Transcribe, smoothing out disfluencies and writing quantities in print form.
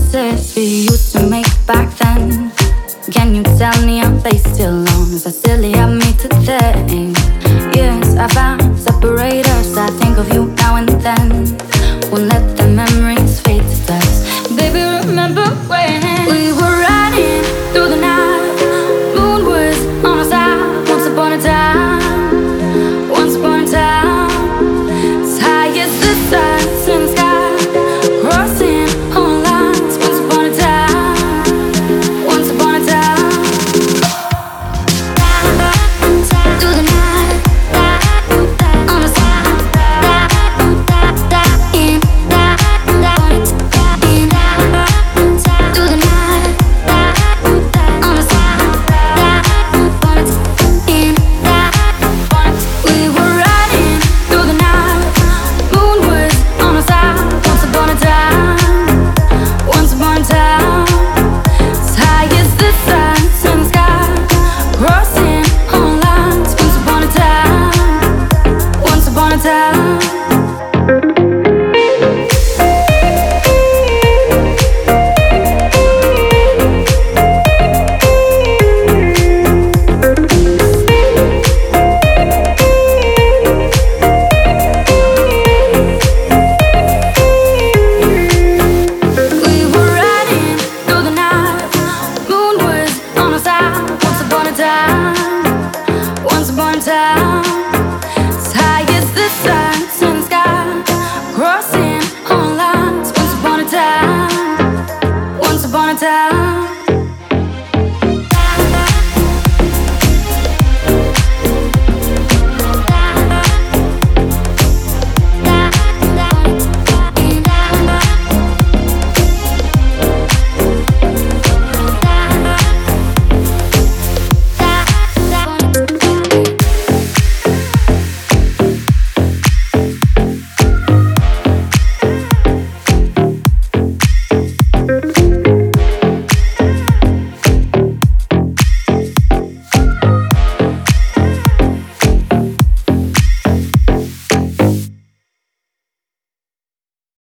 promises we used to make back then. Can you tell me are they still on? Is that silly of me to think? Yes, I found separators. I think of you now and then. Won't let the memories fade to dust. Baby, remember when